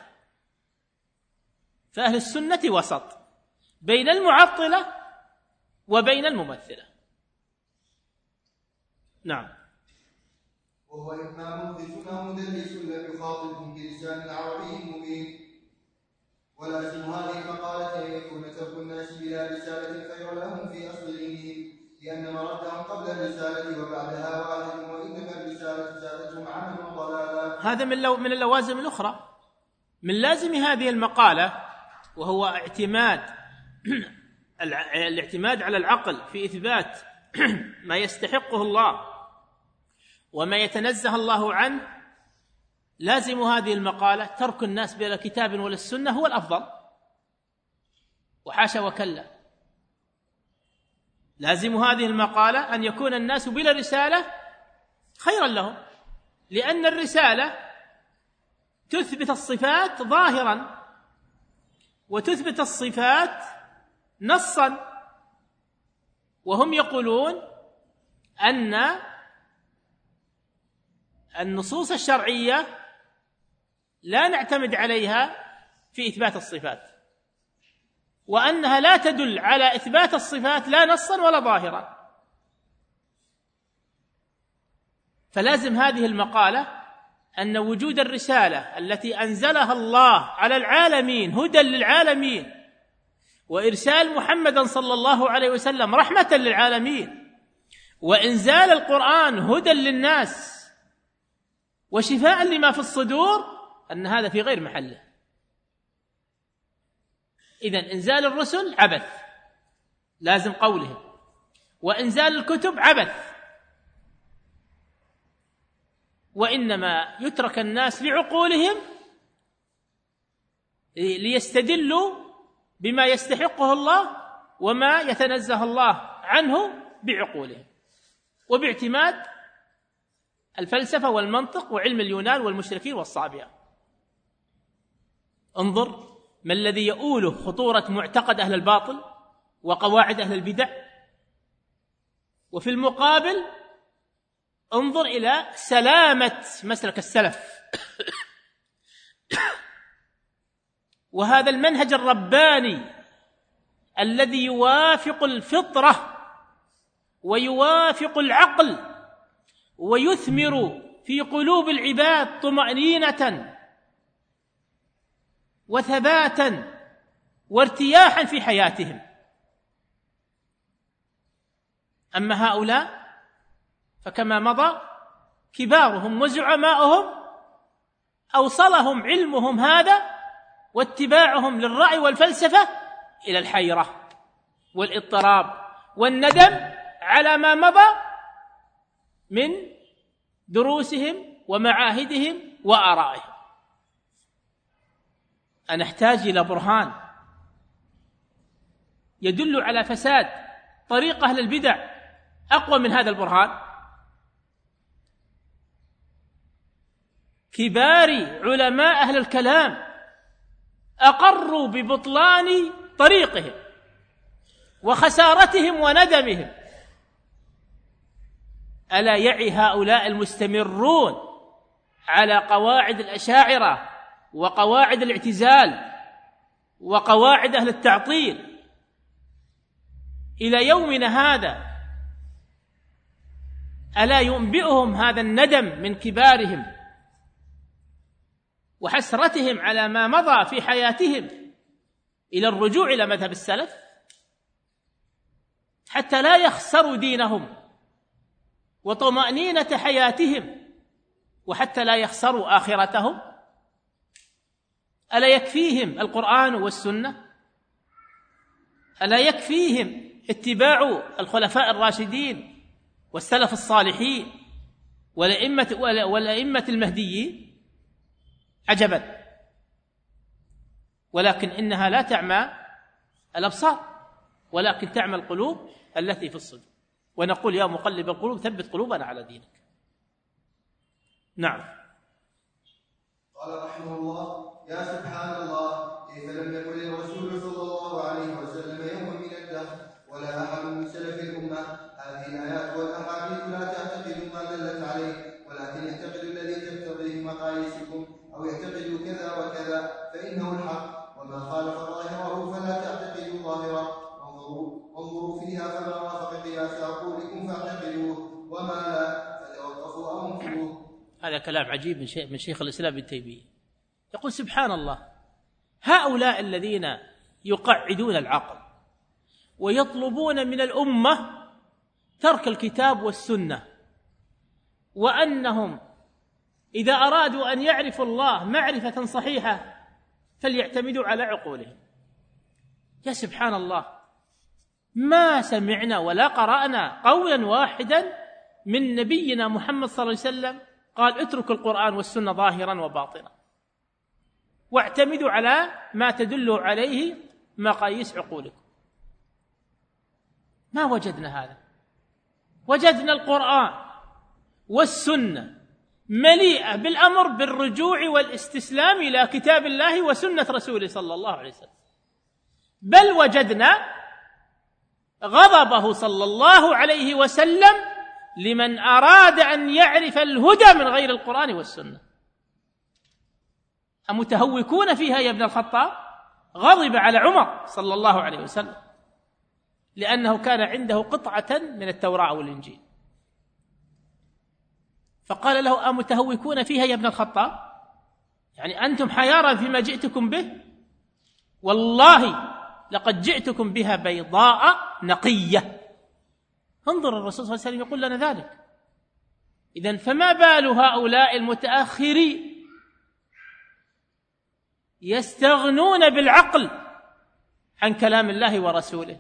[SPEAKER 2] فأهل السنة وسط بين المعطلة وبين الممثلة. نعم.
[SPEAKER 3] وهو إما محدث أو مدلس لم يخاطبهم بلسان عربي مبين. ولازم هذه المقالة أن يكون ترك الناس بلا رسالة خير لهم في أصل دينهم، لأن مردهم قبل الرسالة وبعدها واحد، وإنما الرسالة زادتهم عملا وضلالا.
[SPEAKER 2] هذا من لو من اللوازم الأخرى. من لازم هذه المقالة وهو اعتماد الاعتماد على العقل في إثبات ما يستحقه الله وما يتنزه الله عنه. لازم هذه المقالة ترك الناس بلا كتاب ولا السنة هو الأفضل، وحاشا وكلا. لازم هذه المقالة أن يكون الناس بلا رسالة خيرا لهم، لأن الرسالة تثبت الصفات ظاهرا وتثبت الصفات نصا، وهم يقولون أن النصوص الشرعية لا نعتمد عليها في إثبات الصفات، وأنها لا تدل على إثبات الصفات لا نصا ولا ظاهرا. فلازم هذه المقالة أن وجود الرسالة التي أنزلها الله على العالمين هدى للعالمين، وإرسال محمد صلى الله عليه وسلم رحمة للعالمين، وإنزال القرآن هدى للناس وشفاء لما في الصدور، أن هذا في غير محله. إذن إنزال الرسل عبث لازم قولهم، وإنزال الكتب عبث، وإنما يترك الناس لعقولهم ليستدلوا بما يستحقه الله وما يتنزه الله عنه بعقولهم، وباعتماد الفلسفة والمنطق وعلم اليونان والمشركين والصابئة. انظر ما الذي يؤوله خطورة معتقد أهل الباطل وقواعد أهل البدع، وفي المقابل انظر إلى سلامة مسلك السلف وهذا المنهج الرباني الذي يوافق الفطرة ويوافق العقل ويثمر في قلوب العباد طمأنينة وثباتا وارتياحا في حياتهم. أما هؤلاء فكما مضى كبارهم وزعماؤهم أوصلهم علمهم هذا واتباعهم للرأي والفلسفة إلى الحيرة والاضطراب والندم على ما مضى من دروسهم ومعاهدهم وآرائهم. أنا أحتاج إلى برهان يدل على فساد طريق أهل البدع أقوى من هذا البرهان. كبار علماء أهل الكلام أقروا ببطلان طريقهم وخسارتهم وندمهم. ألا يعي هؤلاء المستمرون على قواعد الأشاعرة وقواعد الاعتزال وقواعد أهل التعطيل إلى يومنا هذا، ألا ينبئهم هذا الندم من كبارهم وحسرتهم على ما مضى في حياتهم إلى الرجوع إلى مذهب السلف حتى لا يخسروا دينهم وطمأنينة حياتهم وحتى لا يخسروا آخرتهم؟ ألا يكفيهم القرآن والسنة؟ ألا يكفيهم اتباع الخلفاء الراشدين والسلف الصالحين والأئمة والأئمة المهديين؟ عجبا. ولكن إنها لا تعمى الأبصار ولكن تعمى القلوب التي في الصدور. ونقول يا مقلب القلوب ثبت قلوبنا على دينك. نعم.
[SPEAKER 3] قال رحمه الله: يا سبحان الله، كيف لم يكن الرسول صلى الله عليه وسلم يوم من الدهر ولا أحد من سلف الأمة هذه الآيات والأحاديث لا تعتقد ما دلت عليه، ولكن اعتقد الذي تقتضيه مقاييسكم، أو اعتقدوا كذا وكذا فإنه الحق، وما خالف ظاهره فلا تعتقدوا ظاهره. وانظروا فيها فما وافق قياس عقولكم فاعتقدوه، وما لا فتوقفوا أو انفروه.
[SPEAKER 2] هذا كلام عجيب من شيخ من شيخ الإسلام ابن تيمية. يقول سبحان الله، هؤلاء الذين يقعدون العقل ويطلبون من الأمة ترك الكتاب والسنة، وأنهم إذا أرادوا أن يعرفوا الله معرفة صحيحة فليعتمدوا على عقولهم. يا سبحان الله، ما سمعنا ولا قرأنا قولا واحدا من نبينا محمد صلى الله عليه وسلم قال اتركوا القرآن والسنة ظاهرا وباطنا واعتمدوا على ما تدل عليه مقاييس عقولكم. ما وجدنا هذا. وجدنا القرآن والسنة مليئة بالأمر بالرجوع والاستسلام إلى كتاب الله وسنة رسوله صلى الله عليه وسلم، بل وجدنا غضبه صلى الله عليه وسلم لمن أراد أن يعرف الهدى من غير القرآن والسنة. أمتهوكون فيها يا ابن الخطاب؟ غضب على عمر صلى الله عليه وسلم لأنه كان عنده قطعة من التوراة والإنجيل، فقال له أمتهوكون فيها يا ابن الخطاب؟ يعني أنتم حيارى فيما جئتكم به؟ والله لقد جئتكم بها بيضاء نقية. انظر الرسول صلى الله عليه وسلم يقول لنا ذلك. إذن فما بال هؤلاء المتأخرين يستغنون بالعقل عن كلام الله ورسوله؟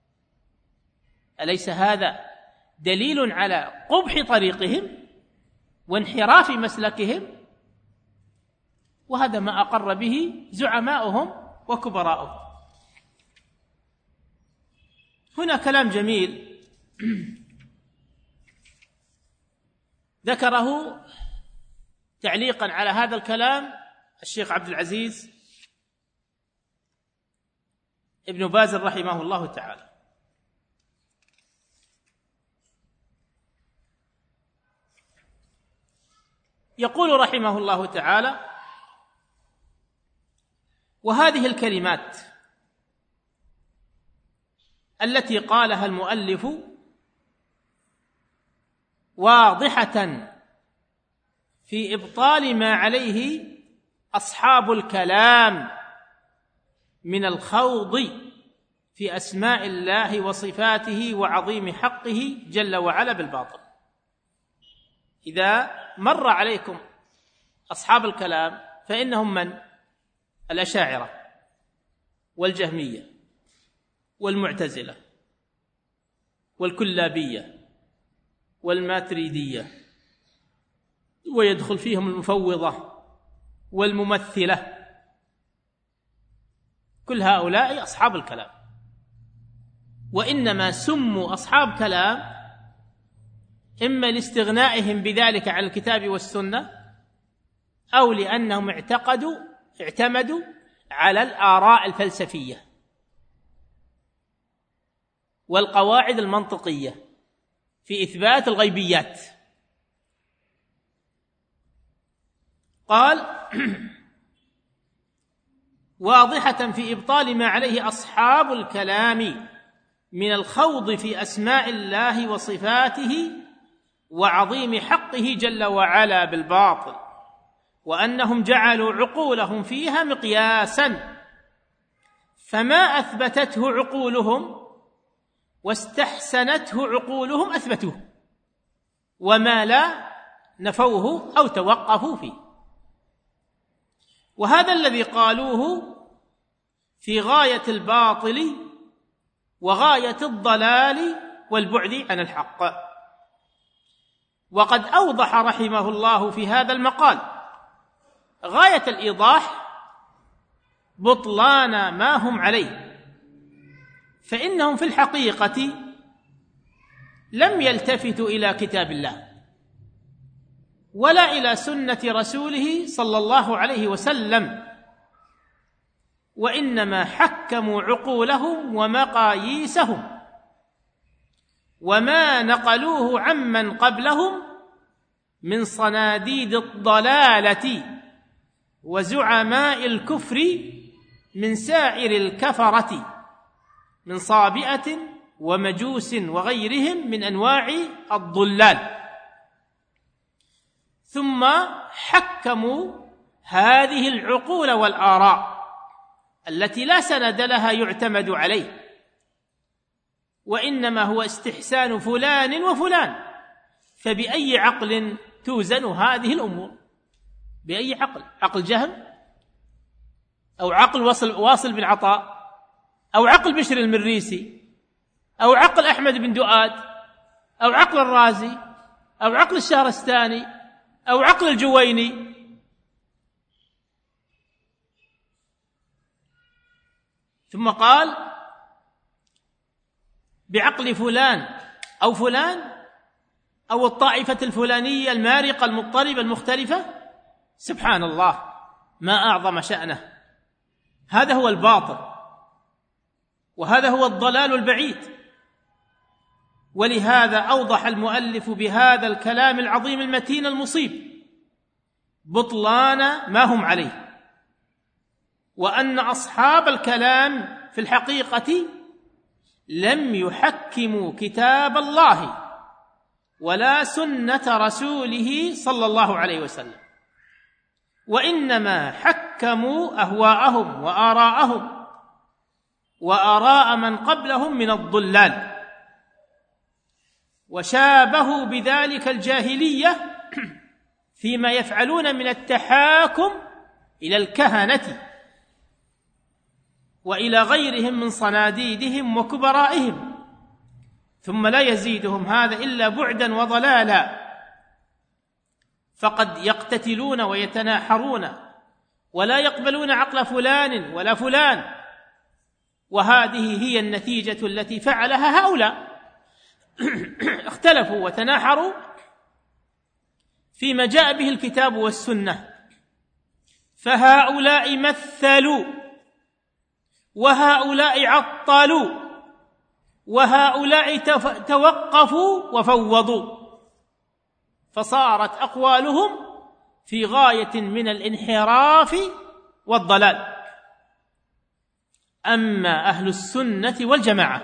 [SPEAKER 2] أليس هذا دليل على قبح طريقهم وانحراف مسلكهم؟ وهذا ما أقر به زعماؤهم وكبراؤهم. هنا كلام جميل ذكره تعليقا على هذا الكلام الشيخ عبد العزيز ابن باز رحمه الله تعالى. يقول رحمه الله تعالى: وهذه الكلمات التي قالها المؤلف واضحة في إبطال ما عليه أصحاب الكلام من الخوض في أسماء الله وصفاته وعظيم حقه جل وعلا بالباطل. إذا مر عليكم أصحاب الكلام فإنهم من؟ الأشاعرة والجهمية والمعتزلة والكلابية والماتريدية، ويدخل فيهم المفوضة والممثلة. كل هؤلاء أصحاب الكلام، وإنما سموا أصحاب كلام إما لاستغنائهم بذلك عن الكتاب والسنة، أو لأنهم اعتقدوا اعتمدوا على الآراء الفلسفية والقواعد المنطقية في إثبات الغيبيات. قال: واضحة في إبطال ما عليه أصحاب الكلام من الخوض في أسماء الله وصفاته وعظيم حقه جل وعلا بالباطل، وأنهم جعلوا عقولهم فيها مقياسا، فما أثبتته عقولهم واستحسنته عقولهم أثبتوه، وما لا نفوه أو توقفوا فيه. وهذا الذي قالوه في غاية الباطل وغاية الضلال والبعد عن الحق. وقد أوضح رحمه الله في هذا المقال غاية الإيضاح بطلان ما هم عليه، فإنهم في الحقيقة لم يلتفتوا إلى كتاب الله ولا إلى سنة رسوله صلى الله عليه وسلم، وإنما حكموا عقولهم ومقاييسهم وما نقلوه عمن قبلهم من صناديد الضلالة وزعماء الكفر من سائر الكفرة من صابئة ومجوس وغيرهم من أنواع الضلال، ثم حكموا هذه العقول والآراء التي لا سند لها يعتمد عليه، وإنما هو استحسان فلان وفلان. فبأي عقل توزن هذه الأمور؟ بأي عقل؟ عقل جهم؟ أو عقل واصل, واصل بن عطاء؟ أو عقل بشر المريسي؟ أو عقل أحمد بن دؤاد؟ أو عقل الرازي؟ أو عقل الشهرستاني؟ أو عقل الجويني؟ ثم قال بعقل فلان أو فلان أو الطائفة الفلانية المارقة المضطربة المختلفة. سبحان الله، ما أعظم شأنه. هذا هو الباطل، وهذا هو الضلال البعيد. ولهذا أوضح المؤلف بهذا الكلام العظيم المتين المصيب بطلان ما هم عليه، وأن أصحاب الكلام في الحقيقة لم يحكموا كتاب الله ولا سنة رسوله صلى الله عليه وسلم، وإنما حكموا أهواءهم وآراءهم وآراء من قبلهم من الضلال، وشابهوا بذلك الجاهلية فيما يفعلون من التحاكم إلى الكهنة وإلى غيرهم من صناديدهم وكبرائهم، ثم لا يزيدهم هذا إلا بعدا وضلالا، فقد يقتتلون ويتناحرون ولا يقبلون عقل فلان ولا فلان. وهذه هي النتيجة التي فعلها هؤلاء. اختلفوا وتناحروا فيما جاء به الكتاب والسنة، فهؤلاء مثلوا وهؤلاء عطلوا وهؤلاء توقفوا وفوضوا، فصارت أقوالهم في غاية من الانحراف والضلال. أما أهل السنة والجماعة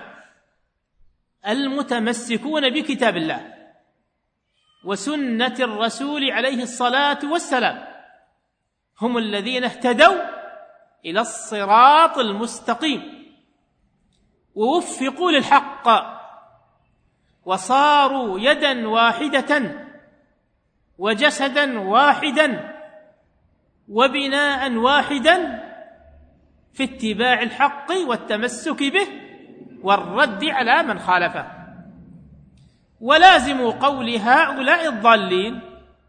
[SPEAKER 2] المتمسكون بكتاب الله وسنة الرسول عليه الصلاة والسلام هم الذين اهتدوا إلى الصراط المستقيم ووفقوا للحق وصاروا يدا واحدة وجسدا واحدا وبناء واحدا في اتباع الحق والتمسك به والرد على من خالفه. ولازم قول هؤلاء الضالين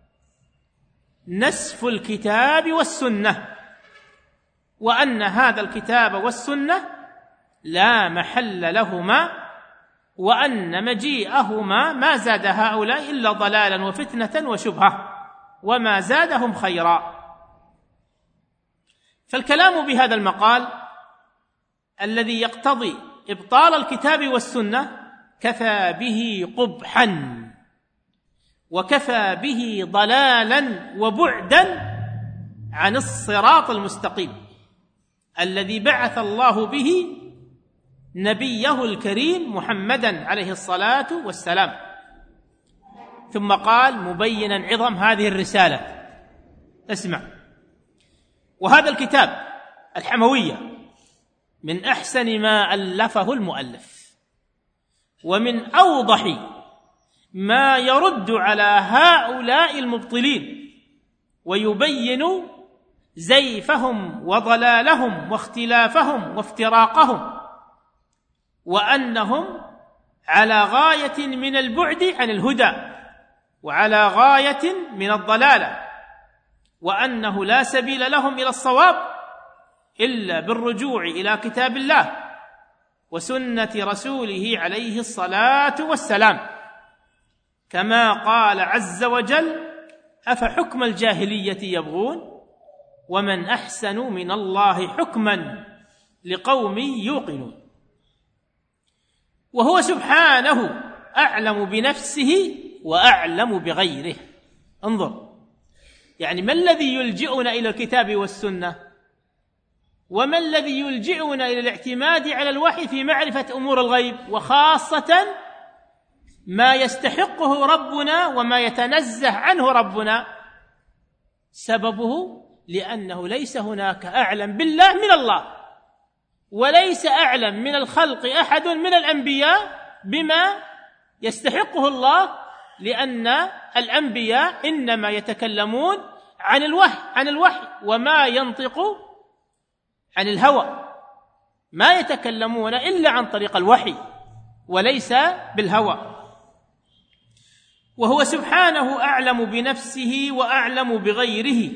[SPEAKER 2] نسف الكتاب والسنة، وأن هذا الكتاب والسنة لا محل لهما، وأن مجيئهما ما زاد هؤلاء إلا ضلالا وفتنة وشبهة وما زادهم خيرا. فالكلام بهذا المقال الذي يقتضي إبطال الكتاب والسنة كفى به قبحا وكفى به ضلالا وبعدا عن الصراط المستقيم الذي بعث الله به نبيه الكريم محمدا عليه الصلاة والسلام. ثم قال مبينا عظم هذه الرسالة: اسمع. وهذا الكتاب الحموية من أحسن ما ألفه المؤلف، ومن أوضح ما يرد على هؤلاء المبطلين ويبين زيفهم وضلالهم واختلافهم وافتراقهم، وأنهم على غاية من البعد عن الهدى وعلى غاية من الضلالة، وأنه لا سبيل لهم إلى الصواب إلا بالرجوع إلى كتاب الله وسنة رسوله عليه الصلاة والسلام، كما قال عز وجل: أفحكم الجاهلية يبغون ومن أحسن من الله حكما لقوم يوقنون. وهو سبحانه أعلم بنفسه وأعلم بغيره. انظر، يعني ما الذي يلجئنا إلى الكتاب والسنة؟ وما الذي يلجئنا إلى الاعتماد على الوحي في معرفة أمور الغيب، وخاصة ما يستحقه ربنا وما يتنزه عنه ربنا؟ سببه لأنه ليس هناك أعلم بالله من الله، وليس أعلم من الخلق أحد من الأنبياء بما يستحقه الله، لأن الأنبياء إنما يتكلمون عن الوحي عن الوحي وما ينطق عن الهوى، ما يتكلمون إلا عن طريق الوحي وليس بالهوى. وهو سبحانه أعلم بنفسه وأعلم بغيره،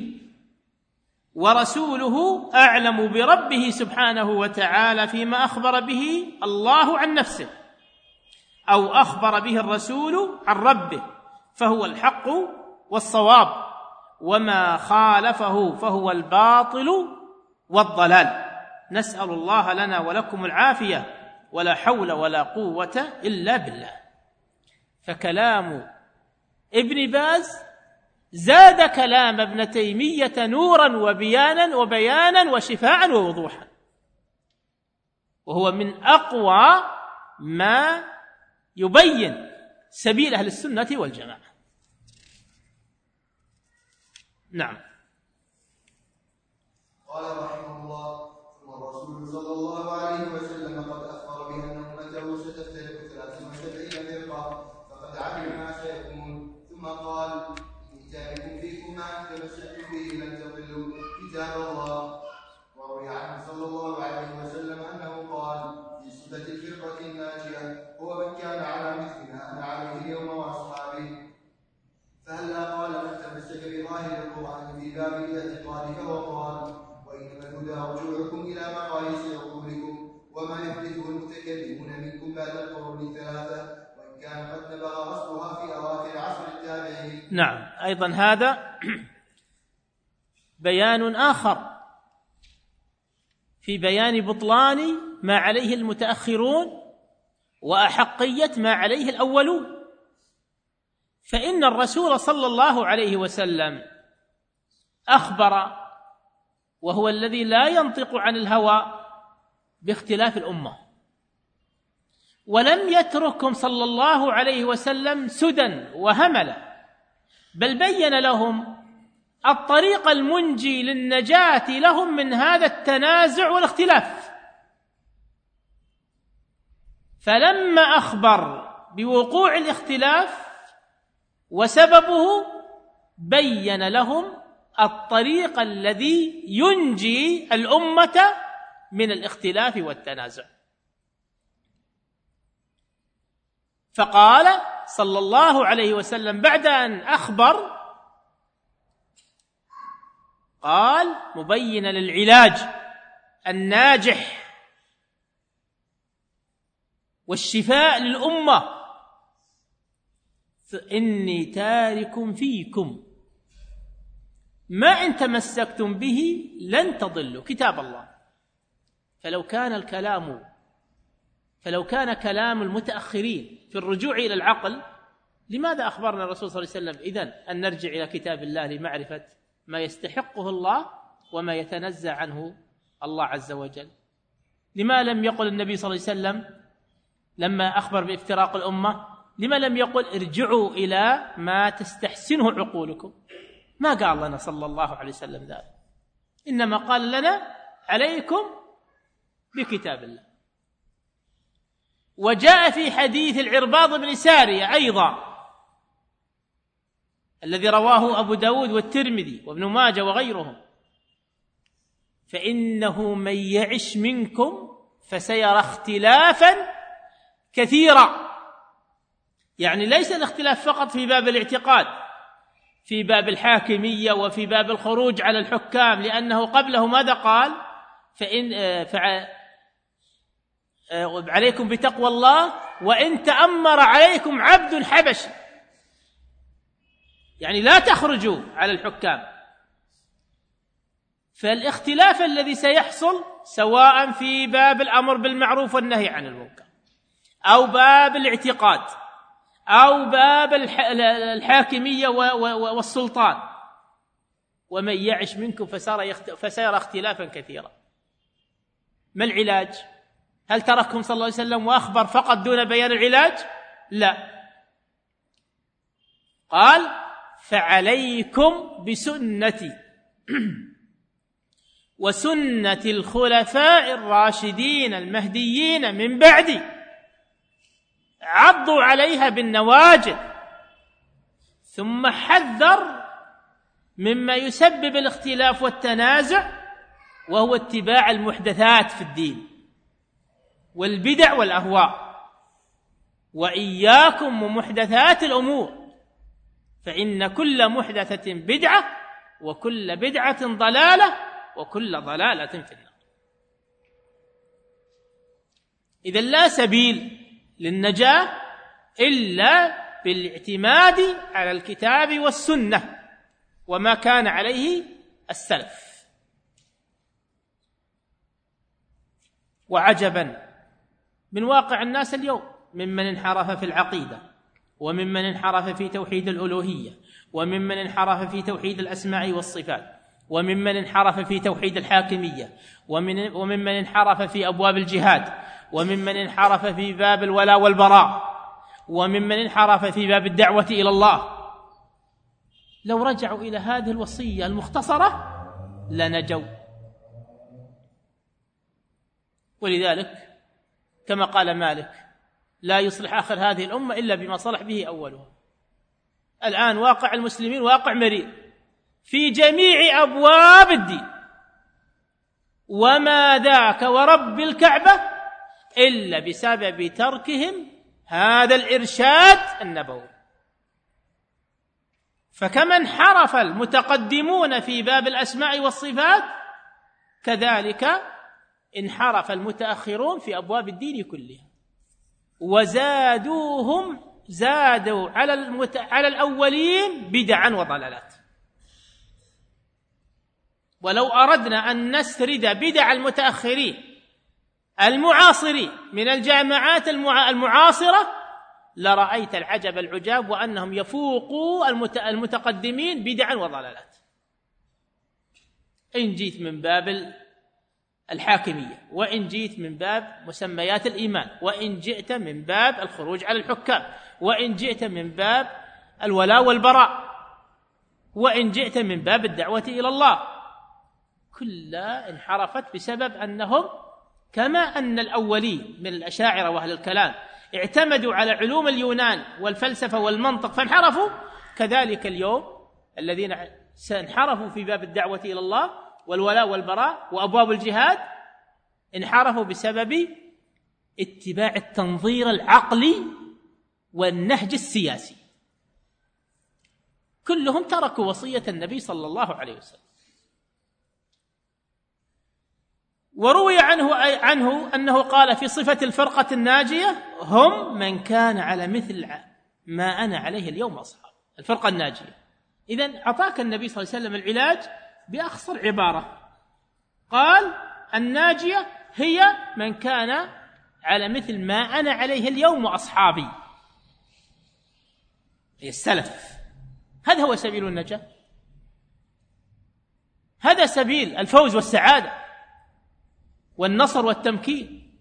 [SPEAKER 2] ورسوله أعلم بربه سبحانه وتعالى فيما أخبر به الله عن نفسه أو أخبر به الرسول عن ربه، فهو الحق والصواب، وما خالفه فهو الباطل والضلال. نسأل الله لنا ولكم العافية، ولا حول ولا قوة إلا بالله. فكلام ابن باز زاد كلام ابن تيمية نورا وبيانا وبيانا وشفاعا ووضوحا، وهو من أقوى ما يبين سبيل أهل السنة والجماعة. نعم.
[SPEAKER 3] قال رحمه الله: ثم الرسول صلى الله عليه وسلم قد أخبر بأن أمته ستفترق ثلاث وسبعين فرقة، فقد علم ما سيكون، ثم قال: إني تارك فيكم ما إن تمسكتم به لن تضلوا كتاب الله. وروي عنه صلى الله عليه وسلم أنه قال في صفة الفرقة الناجية: هو من كان على مثل ما أنا عليه اليوم وأصحابي. فهلا قال من تمسك بظاهر القرآن في باب الاعتقاد فهو قال: وإنما الهدى رجوعكم إلى مقاييس عقولكم وما يحدثه المتكلمون منكم بعد القرون الثلاثة، وإن كان قد نبغ أصلها في أواخر عصر التابعين.
[SPEAKER 2] نعم، أيضا هذا بيان آخر في بيان بطلان ما عليه المتأخرون وأحقية ما عليه الأولون. فإن الرسول صلى الله عليه وسلم أخبر، وهو الذي لا ينطق عن الهوى، باختلاف الأمة، ولم يتركهم صلى الله عليه وسلم سدى وهملا، بل بين لهم الطريق المنجي للنجاة لهم من هذا التنازع والاختلاف. فلما أخبر بوقوع الاختلاف وسببه بين لهم الطريق الذي ينجي الأمة من الاختلاف والتنازع. فقال صلى الله عليه وسلم بعد أن أخبر، قال مبينا للعلاج الناجح والشفاء للأمة: فإني تارك فيكم ما إن تمسكتم به لن تضلوا كتاب الله. فلو كان الكلام فلو كان كلام المتأخرين في الرجوع إلى العقل، لماذا أخبرنا الرسول صلى الله عليه وسلم إذن أن نرجع إلى كتاب الله لمعرفة ما يستحقه الله وما يتنزه عنه الله عز وجل؟ لما لم يقل النبي صلى الله عليه وسلم لما أخبر بافتراق الأمة، لما لم يقل ارجعوا إلى ما تستحسنه عقولكم؟ ما قال لنا صلى الله عليه وسلم ذلك، إنما قال لنا عليكم بكتاب الله. وجاء في حديث العرباض بن سارية أيضا الذي رواه أبو داود والترمذي وابن ماجه وغيرهم: فإنه من يعش منكم فسيرى اختلافا كثيرا. يعني ليس الاختلاف فقط في باب الاعتقاد، في باب الحاكمية وفي باب الخروج على الحكام، لأنه قبله ماذا قال؟ فإن فع عليكم بتقوى الله وإن تأمر عليكم عبد حبشي، يعني لا تخرجوا على الحكام. فالاختلاف الذي سيحصل سواء في باب الأمر بالمعروف والنهي عن المنكر، أو باب الاعتقاد، أو باب الحاكمية والسلطان، ومن يعش منكم فسيرى اختلافا كثيرا. ما العلاج؟ هل تركهم صلى الله عليه وسلم وأخبر فقط دون بيان العلاج؟ لا، قال: فعليكم بسنتي وسنة الخلفاء الراشدين المهديين من بعدي، عضوا عليها بالنواجذ. ثم حذر مما يسبب الاختلاف والتنازع، وهو اتباع المحدثات في الدين والبدع والأهواء. وإياكم ومحدثات الأمور، فإن كل محدثة بدعة وكل بدعة ضلالة وكل ضلالة في النار. إذن لا سبيل للنجاة إلا بالاعتماد على الكتاب والسنة وما كان عليه السلف. وعجبا من واقع الناس اليوم، ممن انحرف في العقيدة، وممن انحرف في توحيد الألوهية، وممن انحرف في توحيد الأسماء والصفات، وممن انحرف في توحيد الحاكمية، ومن وممن انحرف في أبواب الجهاد، وممن انحرف في باب الولاء والبراء، وممن انحرف في باب الدعوة إلى الله. لو رجعوا إلى هذه الوصية المختصرة لنجوا. ولذلك كما قال مالك: لا يصلح آخر هذه الأمة إلا بما صلح به أولها. الآن واقع المسلمين واقع مرير في جميع أبواب الدين، وما ذاك ورب الكعبة إلا بسبب تركهم هذا الإرشاد النبوي. فكما انحرف المتقدمون في باب الأسماء والصفات، كذلك انحرف المتأخرون في أبواب الدين كلها، وزادوهم زادوا على المت... على الأولين بدعا وضلالات. ولو أردنا أن نسرد بدع المتأخرين المعاصرين من الجامعات المع... المعاصرة لرأيت العجب العجاب، وأنهم يفوقوا المت... المتقدمين بدعا وضلالات. إن جيت من باب الحاكمية، وإن جيت من باب مسميات الإيمان، وإن جئت من باب الخروج على الحكام، وإن جئت من باب الولاء والبراء، وإن جئت من باب الدعوة إلى الله، كلها انحرفت بسبب أنهم كما أن الأولين من الأشاعرة وأهل الكلام اعتمدوا على علوم اليونان والفلسفة والمنطق فانحرفوا، كذلك اليوم الذين سانحرفوا في باب الدعوة إلى الله والولاء والبراء وأبواب الجهاد انحرفوا بسبب اتباع التنظير العقلي والنهج السياسي. كلهم تركوا وصية النبي صلى الله عليه وسلم. وروي عنه عنه أنه قال في صفة الفرقة الناجية: هم من كان على مثل ما أنا عليه اليوم أصحاب. الفرقة الناجية. إذن أعطاك النبي صلى الله عليه وسلم العلاج بأخصر عبارة، قال: الناجية هي من كان على مثل ما أنا عليه اليوم وأصحابي، هي السلف. هذا هو سبيل النجاة، هذا سبيل الفوز والسعادة والنصر والتمكين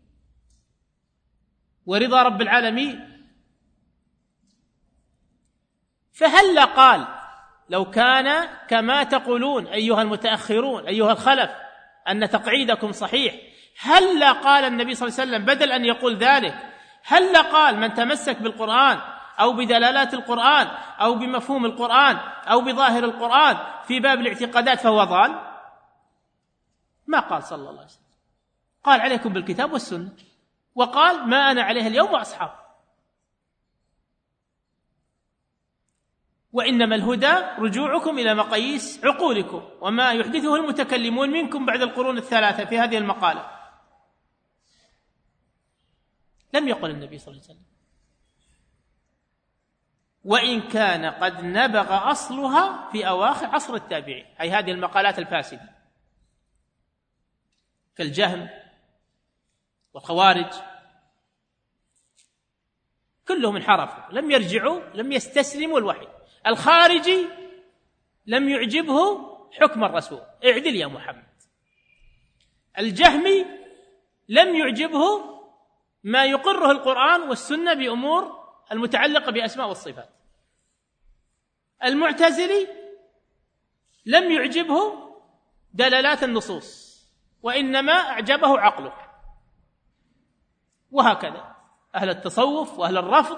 [SPEAKER 2] ورضا رب العالمين. فهل قال لو كان كما تقولون أيها المتأخرون أيها الخلف أن تقعيدكم صحيح، هل قال النبي صلى الله عليه وسلم بدل أن يقول ذلك هل قال من تمسك بالقرآن أو بدلالات القرآن أو بمفهوم القرآن أو بظاهر القرآن في باب الاعتقادات فهو ضال؟ ما قال صلى الله عليه وسلم، قال عليكم بالكتاب والسنة، وقال ما أنا عليه اليوم وأصحاب. وإنما الهدى رجوعكم إلى مقاييس عقولكم وما يحدثه المتكلمون منكم بعد القرون الثلاثة في هذه المقالة. لم يقل النبي صلى الله عليه وسلم، وإن كان قد نبغ أصلها في أواخر عصر التابعين، أي هذه المقالات الفاسدة كالجهم والخوارج كلهم انحرفوا، لم يرجعوا، لم يستسلموا الوحي. الخارجي لم يعجبه حكم الرسول، اعدل يا محمد. الجهمي لم يعجبه ما يقره القرآن والسنة بأمور المتعلقة بأسماء والصفات. المعتزلي لم يعجبه دلالات النصوص، وإنما أعجبه عقله. وهكذا أهل التصوف وأهل الرفض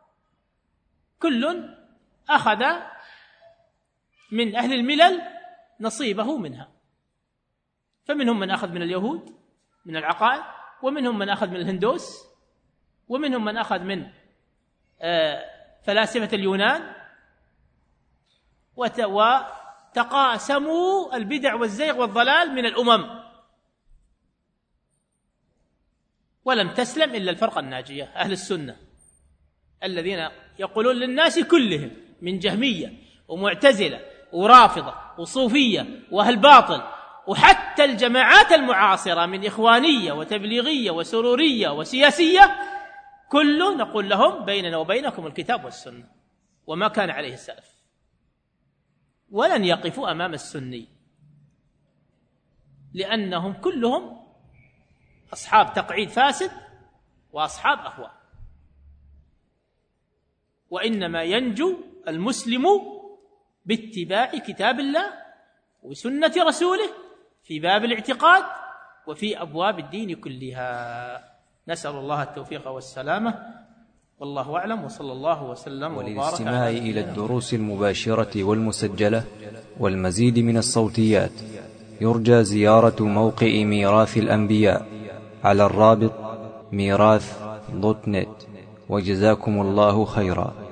[SPEAKER 2] كل أخذ من أهل الملل نصيبه منها، فمنهم من أخذ من اليهود من العقائد، ومنهم من أخذ من الهندوس، ومنهم من أخذ من فلاسفة اليونان، وتقاسموا البدع والزيغ والضلال من الأمم، ولم تسلم إلا الفرقة الناجية أهل السنة الذين يقولون للناس كلهم من جهمية ومعتزلة ورافضة وصوفية وأهل باطل، وحتى الجماعات المعاصرة من إخوانية وتبليغية وسرورية وسياسية، كل نقول لهم بيننا وبينكم الكتاب والسنة وما كان عليه السلف، ولن يقفوا أمام السني، لأنهم كلهم أصحاب تقعيد فاسد وأصحاب أهواء. وإنما ينجو المسلم باتباع كتاب الله وسنة رسوله في باب الاعتقاد وفي أبواب الدين كلها. نسأل الله التوفيق والسلامة، والله أعلم، وصلى الله وسلم وبارك.
[SPEAKER 1] وللاستماع إلى الدروس المباشرة والمسجلة والمزيد من الصوتيات يرجى زيارة موقع ميراث الأنبياء على الرابط ميراث دوت نت. وجزاكم الله خيرا.